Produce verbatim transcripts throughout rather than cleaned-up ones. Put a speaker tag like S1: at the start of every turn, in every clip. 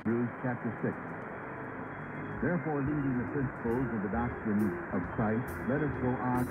S1: Hebrews chapter six. Therefore, leaving the principles of the doctrine of Christ, let us go on.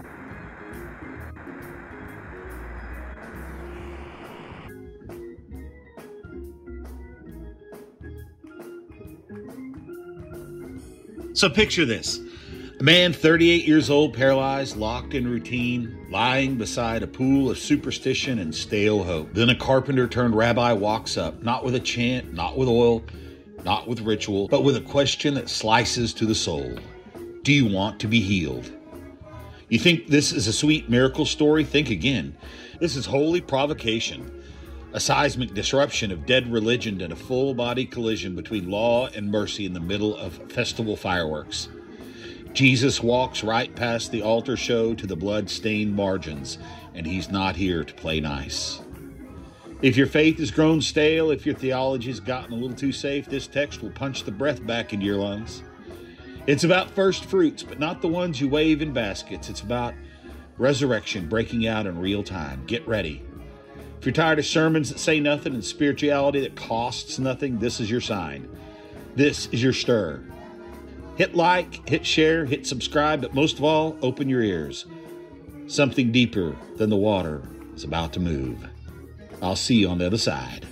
S2: So picture this. A man thirty-eight years old, paralyzed, locked in routine, lying beside a pool of superstition and stale hope. Then a carpenter turned rabbi walks up, not with a chant, not with oil, not with ritual, but with a question that slices to the soul. Do you want to be healed? You think this is a sweet miracle story? Think again. This is holy provocation, a seismic disruption of dead religion and a full-body collision between law and mercy in the middle of festival fireworks. Jesus walks right past the altar show to the blood-stained margins, and he's not here to play nice. If your faith has grown stale, if your theology has gotten a little too safe, this text will punch the breath back into your lungs. It's about first fruits, but not the ones you wave in baskets. It's about resurrection breaking out in real time. Get ready. If you're tired of sermons that say nothing and spirituality that costs nothing, this is your sign. This is your stir. Hit like, hit share, hit subscribe, but most of all, open your ears. Something deeper than the water is about to move. I'll see you on the other side.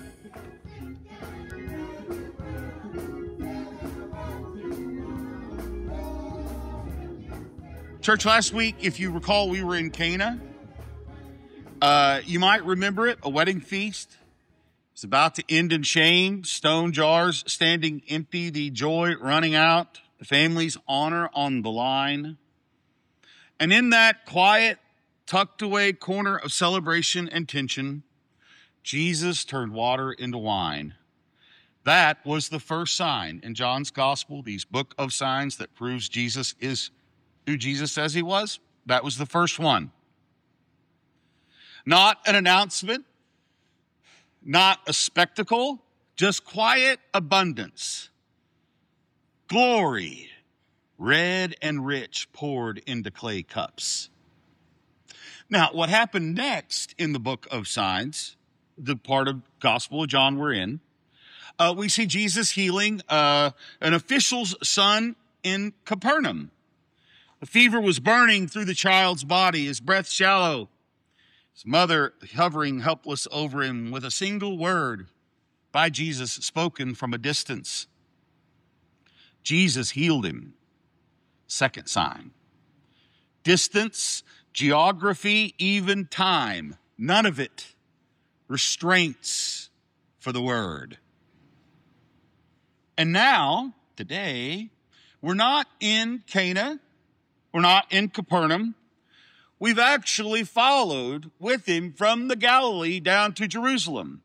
S3: Church, last week, if you recall, we were in Cana. Uh, you might remember it, a wedding feast. It's about to end in shame, stone jars standing empty, the joy running out, the family's honor on the line. And in that quiet, tucked away corner of celebration and tension, Jesus turned water into wine. That was the first sign in John's gospel, these book of signs that proves Jesus is who Jesus says he was. That was the first one. Not an announcement, not a spectacle, just quiet abundance. Glory, red and rich, poured into clay cups. Now, what happened next in the book of signs, the part of Gospel of John we're in, uh, we see Jesus healing uh, an official's son in Capernaum. The fever was burning through the child's body, his breath shallow, his mother hovering helpless over him with a single word by Jesus spoken from a distance. Jesus healed him. Second sign. Distance, geography, even time, none of it restraints for the word. And now, today, we're not in Cana, we're not in Capernaum. We've actually followed with him from the Galilee down to Jerusalem.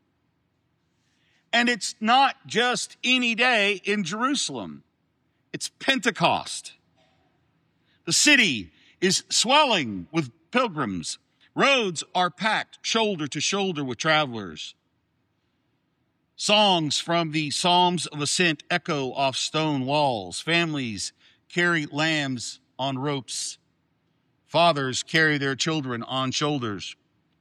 S3: And it's not just any day in Jerusalem. It's Pentecost. The city is swelling with pilgrims. Roads are packed shoulder to shoulder with travelers. Songs from the Psalms of Ascent echo off stone walls. Families carry lambs on ropes. Fathers carry their children on shoulders.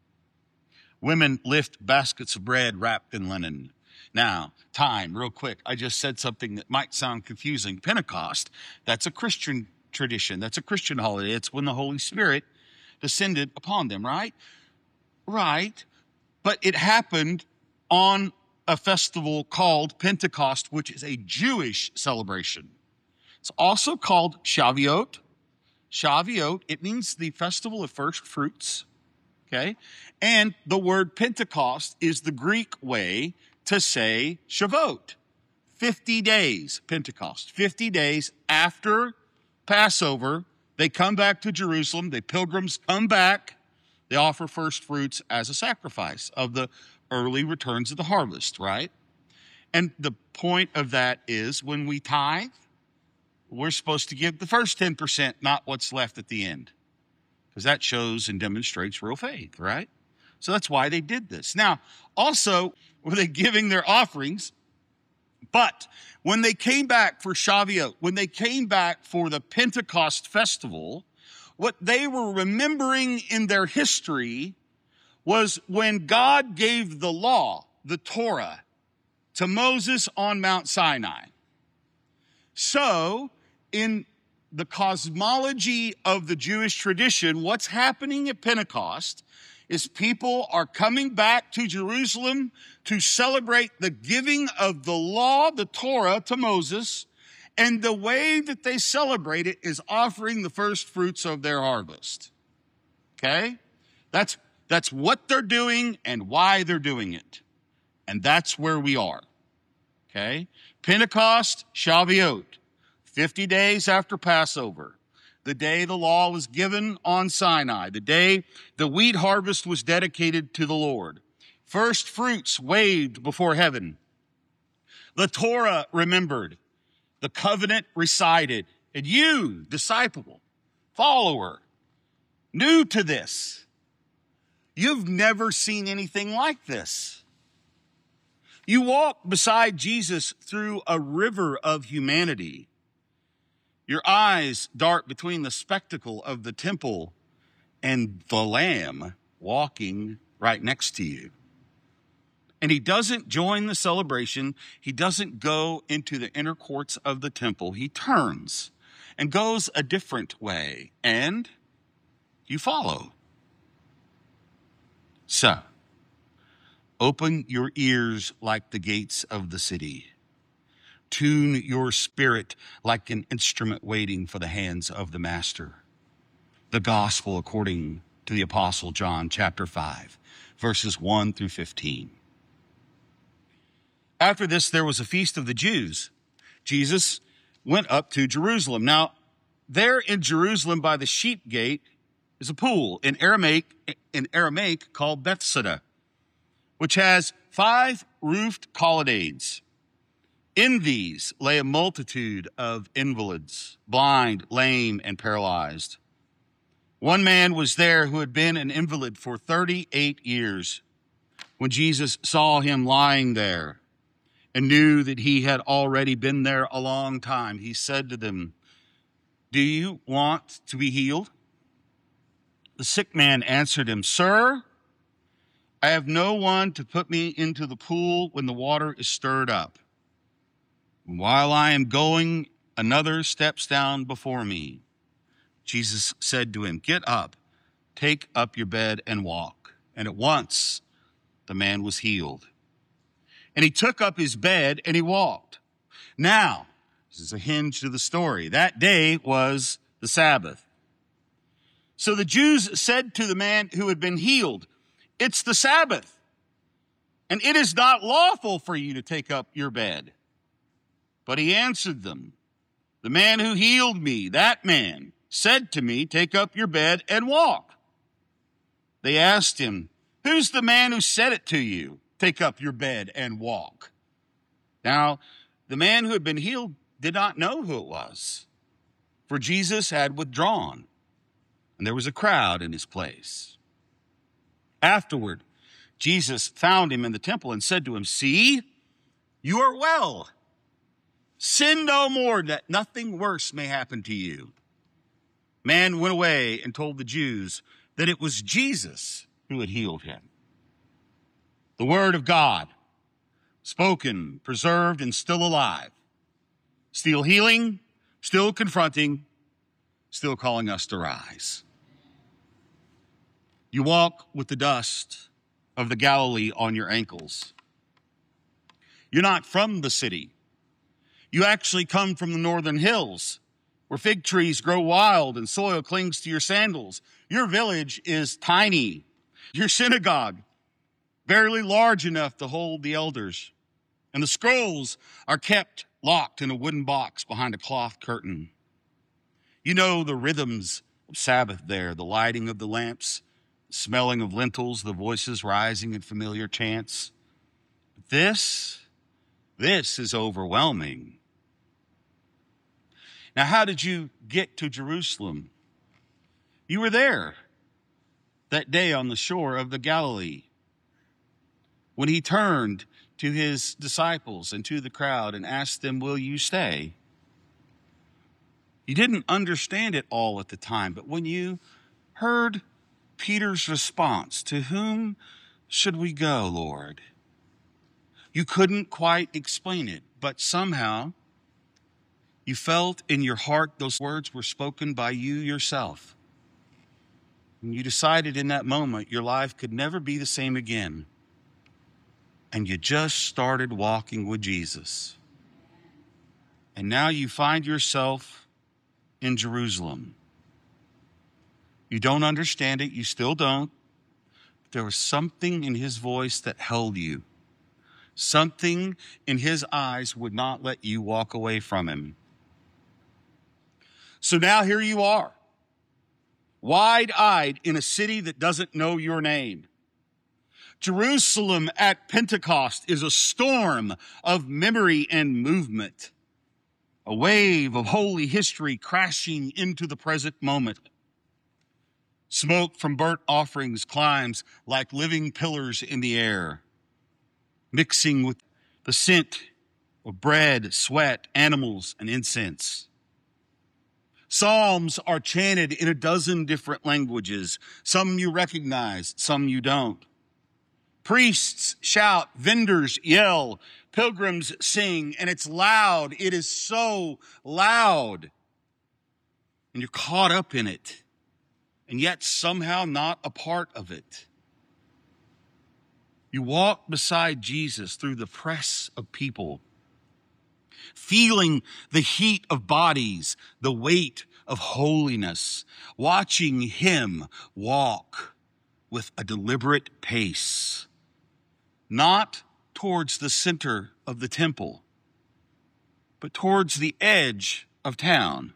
S3: Women lift baskets of bread wrapped in linen. Now, time, real quick. I just said something that might sound confusing. Pentecost, that's a Christian tradition. That's a Christian holiday. It's when the Holy Spirit descended upon them, right? Right. But it happened on a festival called Pentecost, which is a Jewish celebration. It's also called Shavuot. Shavuot, it means the festival of first fruits, okay? And the word Pentecost is the Greek way to say Shavuot. fifty days, Pentecost. fifty days after Passover, they come back to Jerusalem. The pilgrims come back. They offer first fruits as a sacrifice of the early returns of the harvest, right? And the point of that is when we tithe, we're supposed to give the first ten percent, not what's left at the end, because that shows and demonstrates real faith, right? So that's why they did this. Now, also, were they giving their offerings? But when they came back for Shavuot, when they came back for the Pentecost festival, what they were remembering in their history was when God gave the law, the Torah, to Moses on Mount Sinai. So, in the cosmology of the Jewish tradition, what's happening at Pentecost is people are coming back to Jerusalem to celebrate the giving of the law, the Torah, to Moses. And the way that they celebrate it is offering the first fruits of their harvest. Okay? That's, that's what they're doing and why they're doing it. And that's where we are. Okay? Pentecost, Shavuot, fifty days after Passover, the day the law was given on Sinai, the day the wheat harvest was dedicated to the Lord. First fruits waved before heaven. The Torah remembered. The covenant recited. And you, disciple, follower, new to this, you've never seen anything like this. You walk beside Jesus through a river of humanity. Your eyes dart between the spectacle of the temple and the Lamb walking right next to you. And he doesn't join the celebration. He doesn't go into the inner courts of the temple. He turns and goes a different way, and you follow. So, open your ears like the gates of the city. Tune your spirit like an instrument waiting for the hands of the master. The gospel according to the Apostle John, chapter five, verses one through fifteen. After this, there was a feast of the Jews. Jesus went up to Jerusalem. Now, there in Jerusalem by the sheep gate is a pool in Aramaic, in Aramaic called Bethesda, which has five roofed colonnades. In these lay a multitude of invalids, blind, lame, and paralyzed. One man was there who had been an invalid for thirty-eight years. When Jesus saw him lying there and knew that he had already been there a long time, he said to them, "Do you want to be healed?" The sick man answered him, "Sir, I have no one to put me into the pool when the water is stirred up. While I am going, another steps down before me." Jesus said to him, "Get up, take up your bed and walk." And at once the man was healed. And he took up his bed and he walked. Now, this is a hinge to the story. That day was the Sabbath. So the Jews said to the man who had been healed, "It's the Sabbath, and it is not lawful for you to take up your bed." But he answered them, "The man who healed me, that man, said to me, 'Take up your bed and walk.'" They asked him, "Who's the man who said it to you? Take up your bed and walk." Now, the man who had been healed did not know who it was, for Jesus had withdrawn, and there was a crowd in his place. Afterward, Jesus found him in the temple and said to him, "See, you are well. Sin no more, that nothing worse may happen to you." Man went away and told the Jews that it was Jesus who had healed him. The word of God, spoken, preserved, and still alive. Still healing, still confronting, still calling us to rise. You walk with the dust of the Galilee on your ankles. You're not from the city. You actually come from the northern hills, where fig trees grow wild and soil clings to your sandals. Your village is tiny. Your synagogue, barely large enough to hold the elders. And the scrolls are kept locked in a wooden box behind a cloth curtain. You know the rhythms of Sabbath there, the lighting of the lamps, the smelling of lentils, the voices rising in familiar chants. But this, this is overwhelming. Now, how did you get to Jerusalem? You were there that day on the shore of the Galilee when he turned to his disciples and to the crowd and asked them, "Will you stay?" You didn't understand it all at the time, but when you heard Peter's response, "To whom should we go, Lord? You couldn't quite explain it, but somehow you felt in your heart those words were spoken by you yourself. And you decided in that moment your life could never be the same again. And you just started walking with Jesus. And now you find yourself in Jerusalem. You don't understand it. You still don't. But there was something in his voice that held you. Something in his eyes would not let you walk away from him. So now here you are, wide-eyed in a city that doesn't know your name. Jerusalem at Pentecost is a storm of memory and movement, a wave of holy history crashing into the present moment. Smoke from burnt offerings climbs like living pillars in the air, mixing with the scent of bread, sweat, animals, and incense. Psalms are chanted in a dozen different languages. Some you recognize, some you don't. Priests shout, vendors yell, pilgrims sing, and it's loud. It is so loud. And you're caught up in it, and yet somehow not a part of it. You walk beside Jesus through the press of people, feeling the heat of bodies, the weight of holiness, watching him walk with a deliberate pace, not towards the center of the temple, but towards the edge of town,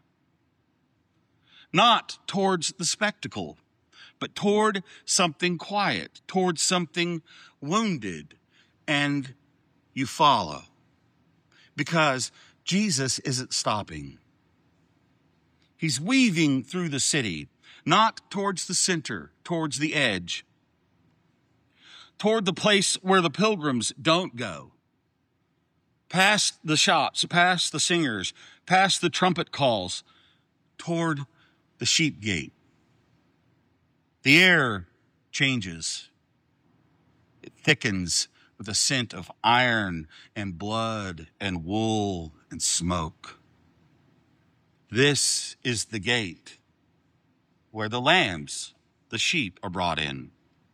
S3: not towards the spectacle, but toward something quiet, towards something wounded, and you follow. Because Jesus isn't stopping. He's weaving through the city, not towards the center, towards the edge, toward the place where the pilgrims don't go, past the shops, past the singers, past the trumpet calls, toward the sheep gate. The air changes. It thickens with a scent of iron and blood and wool and smoke. This is the gate where the lambs, the sheep, are brought in.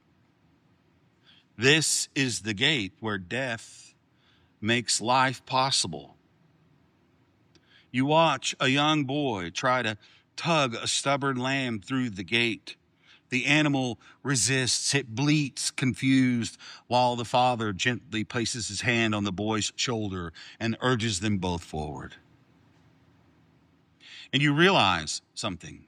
S3: This is the gate where death makes life possible. You watch a young boy try to tug a stubborn lamb through the gate. The animal resists. It bleats, confused, while the father gently places his hand on the boy's shoulder and urges them both forward. And you realize something.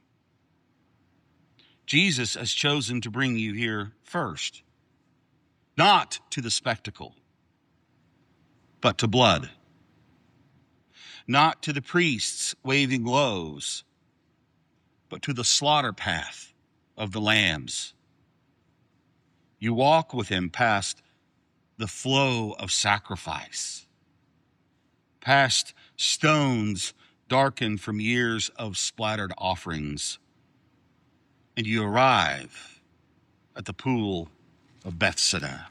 S3: Jesus has chosen to bring you here first, not to the spectacle, but to blood. Not to the priests waving loaves, but to the slaughter path of the lambs. You walk with him past the flow of sacrifice, past stones darkened from years of splattered offerings, and you arrive at the pool of Bethesda.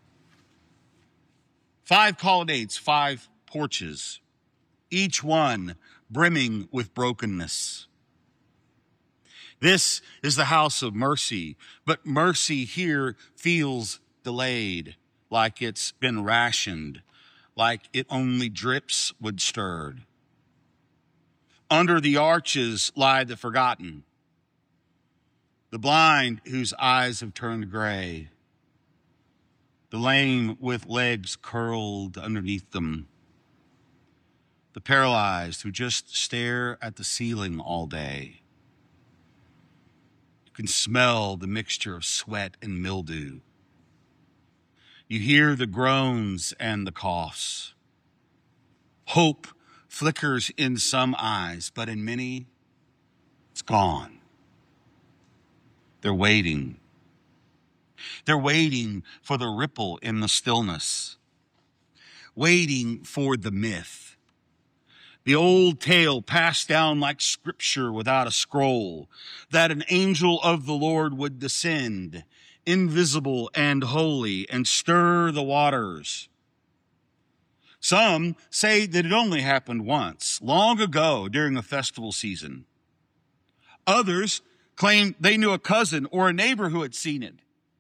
S3: Five colonnades, five porches, each one brimming with brokenness. This is the house of mercy, but mercy here feels delayed, like it's been rationed, like it only drips wood stirred. Under the arches lie the forgotten, the blind whose eyes have turned gray, the lame with legs curled underneath them, the paralyzed who just stare at the ceiling all day. You can smell the mixture of sweat and mildew. You hear the groans and the coughs. Hope flickers in some eyes, but in many, it's gone. They're waiting. They're waiting for the ripple in the stillness, waiting for the myth, the old tale passed down like scripture without a scroll, that an angel of the Lord would descend, invisible and holy, and stir the waters. Some say that it only happened once, long ago during a festival season. Others claim they knew a cousin or a neighbor who had seen it.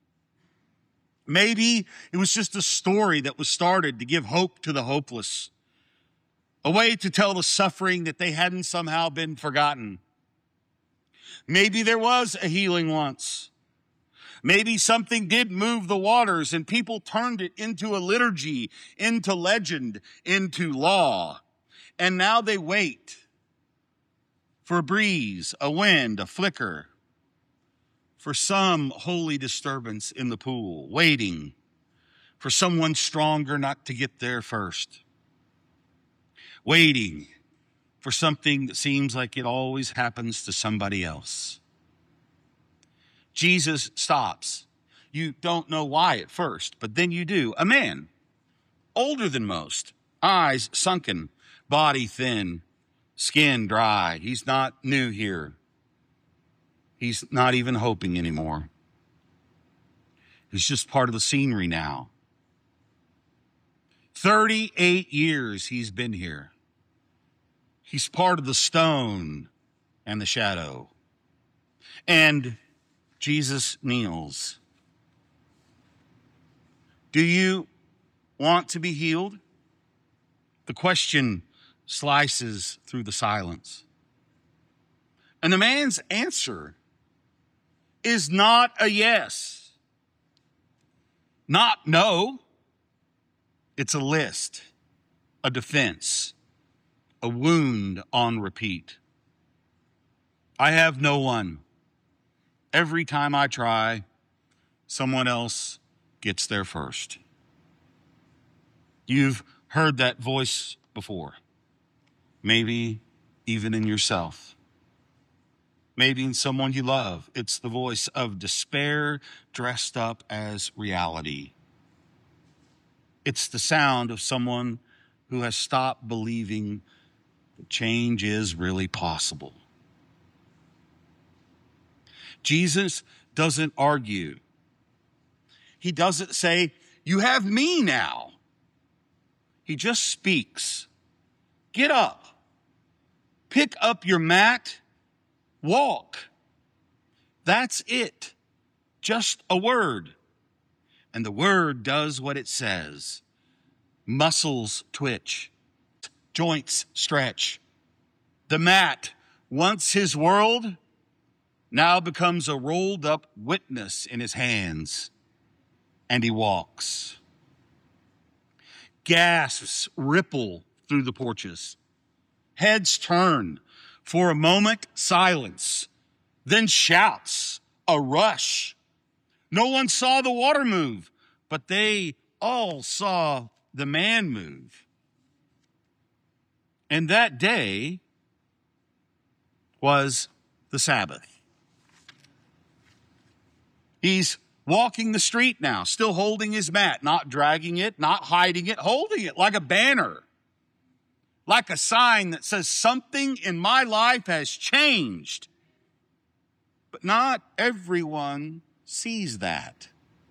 S3: Maybe it was just a story that was started to give hope to the hopeless, a way to tell the suffering that they hadn't somehow been forgotten. Maybe there was a healing once. Maybe something did move the waters and people turned it into a liturgy, into legend, into law. And now they wait for a breeze, a wind, a flicker, for some holy disturbance in the pool, waiting for someone stronger not to get there first, waiting for something that seems like it always happens to somebody else. Jesus stops. You don't know why at first, but then you do. A man, older than most, eyes sunken, body thin, skin dry. He's not new here. He's not even hoping anymore. He's just part of the scenery now. thirty-eight years he's been here. He's part of the stone and the shadow. And Jesus kneels. Do you want to be healed? The question slices through the silence. And the man's answer is not a yes, not no. It's a list, a defense, a wound on repeat. I have no one. Every time I try, someone else gets there first. You've heard that voice before, maybe even in yourself. Maybe in someone you love. It's the voice of despair dressed up as reality. It's the sound of someone who has stopped believing that change is really possible. Jesus doesn't argue. He doesn't say, "You have me now." He just speaks. Get up. Pick up your mat. Walk. That's it. Just a word. And the word does what it says. Muscles twitch. Joints stretch. The mat, once his world, now becomes a rolled up witness in his hands. And he walks. Gasps ripple through the porches. Heads turn. For a moment, silence, then shouts, a rush. No one saw the water move, but they all saw the man move. And that day was the Sabbath. He's walking the street now, still holding his mat, not dragging it, not hiding it, holding it like a banner. Like a sign that says something in my life has changed. But not everyone sees that.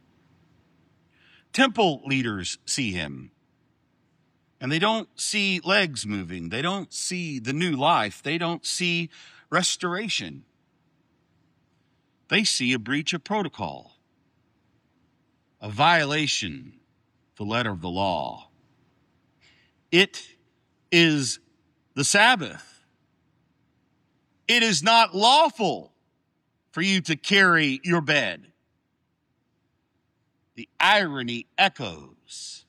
S3: Temple leaders see him. And they don't see legs moving. They don't see the new life. They don't see restoration. They see a breach of protocol. A violation of the letter of the law. It is the Sabbath. It is not lawful for you to carry your bed. The irony echoes.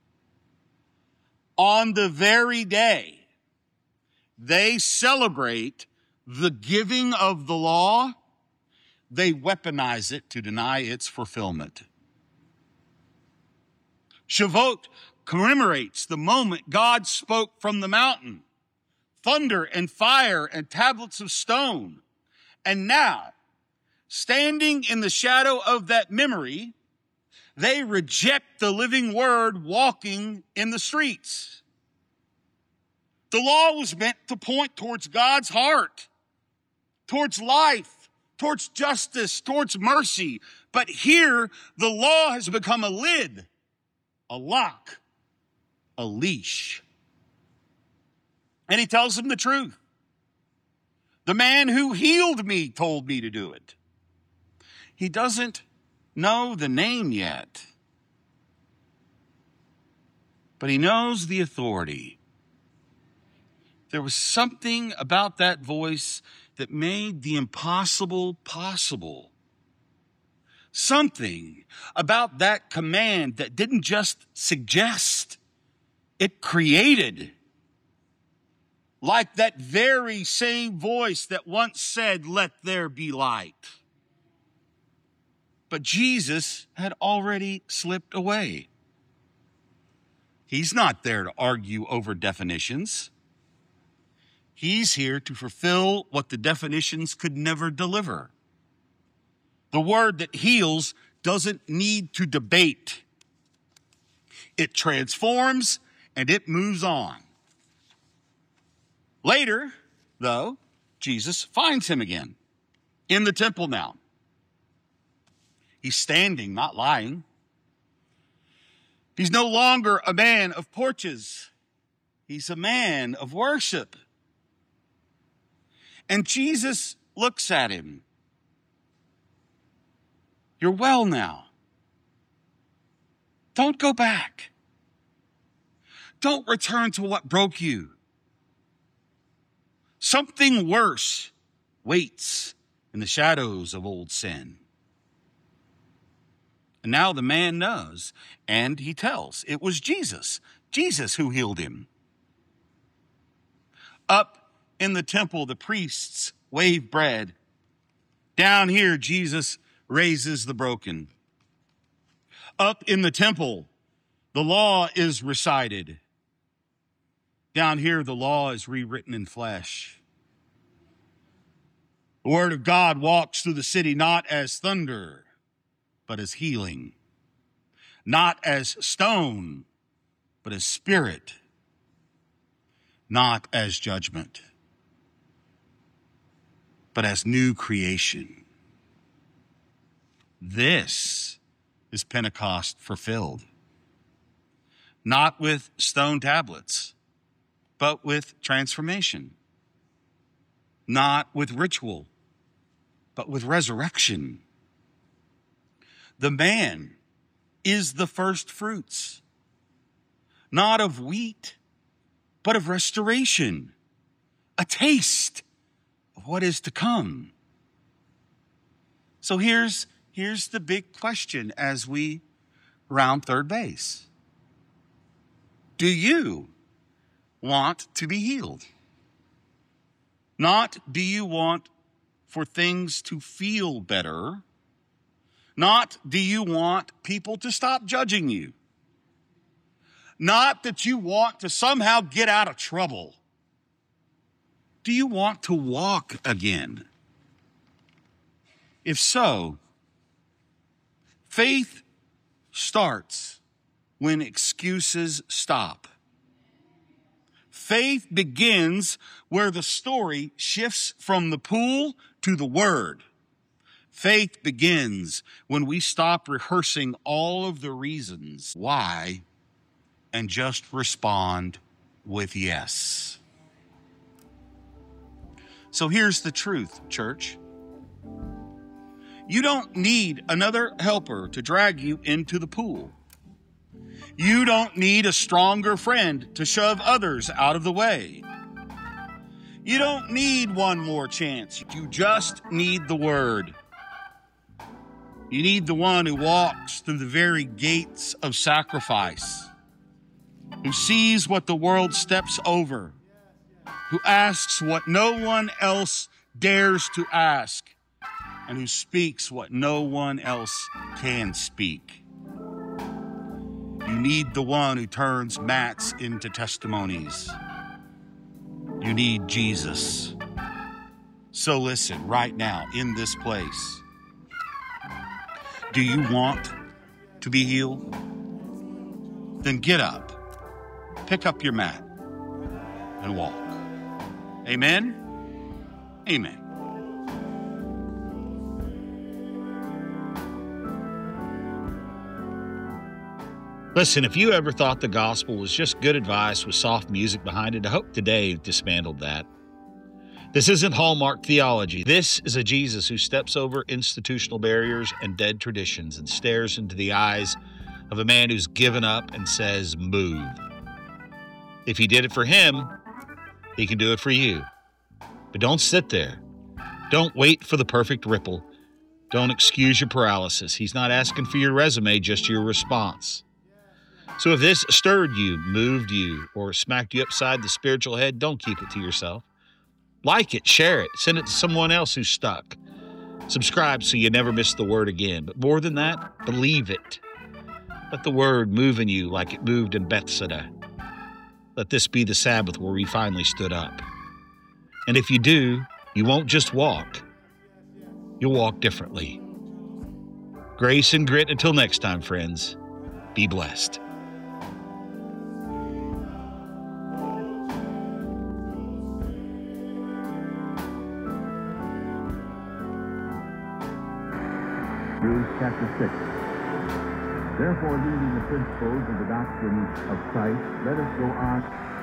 S3: On the very day they celebrate the giving of the law, they weaponize it to deny its fulfillment. Shavuot commemorates the moment God spoke from the mountain, thunder and fire and tablets of stone. And now, standing in the shadow of that memory, they reject the living word walking in the streets. The law was meant to point towards God's heart, towards life, towards justice, towards mercy. But here, the law has become a lid, a lock, a leash. And he tells him the truth. The man who healed me told me to do it. He doesn't know the name yet, but he knows the authority. There was something about that voice that made the impossible possible. Something about that command that didn't just suggest, it created. Like that very same voice that once said, "Let there be light." But Jesus had already slipped away. He's not there to argue over definitions. He's here to fulfill what the definitions could never deliver. The word that heals doesn't need to debate. It transforms and it moves on. Later, though, Jesus finds him again in the temple now. He's standing, not lying. He's no longer a man of porches. He's a man of worship. And Jesus looks at him. You're well now. Don't go back. Don't return to what broke you. Something worse waits in the shadows of old sin. And now the man knows, and he tells. It was Jesus, Jesus who healed him. Up in the temple, the priests wave bread. Down here, Jesus raises the broken. Up in the temple, the law is recited. Down here, the law is rewritten in flesh. The word of God walks through the city not as thunder, but as healing. Not as stone, but as spirit. Not as judgment, but as new creation. This is Pentecost fulfilled. Not with stone tablets, but with transformation. Not with ritual, but with resurrection. The man is the first fruits, not of wheat, but of restoration, a taste of what is to come. So here's, here's the big question as we round third base. Do you want to be healed? Not do you want for things to feel better? Not do you want people to stop judging you? Not that you want to somehow get out of trouble. Do you want to walk again? If so, faith starts when excuses stop. Faith begins where the story shifts from the pool to the word. Faith begins when we stop rehearsing all of the reasons why and just respond with yes. So here's the truth, church. You don't need another helper to drag you into the pool. You don't need a stronger friend to shove others out of the way. You don't need one more chance. You just need the word. You need the one who walks through the very gates of sacrifice, who sees what the world steps over, who asks what no one else dares to ask, and who speaks what no one else can speak. You need the one who turns mats into testimonies. You need Jesus. So listen, right now, in this place, do you want to be healed? Then get up, pick up your mat, and walk. Amen? Amen.
S2: Listen, if you ever thought the gospel was just good advice with soft music behind it, I hope today dismantled that. This isn't Hallmark theology. This is a Jesus who steps over institutional barriers and dead traditions and stares into the eyes of a man who's given up and says, move. If he did it for him, he can do it for you. But don't sit there. Don't wait for the perfect ripple. Don't excuse your paralysis. He's not asking for your resume, just your response. So if this stirred you, moved you, or smacked you upside the spiritual head, don't keep it to yourself. Like it, share it, send it to someone else who's stuck. Subscribe so you never miss the word again. But more than that, believe it. Let the word move in you like it moved in Bethsaida. Let this be the Sabbath where we finally stood up. And if you do, you won't just walk. You'll walk differently. Grace and grit until next time, friends. Be blessed.
S1: Hebrews chapter six. Therefore, leaving the principles of the doctrine of Christ, let us go on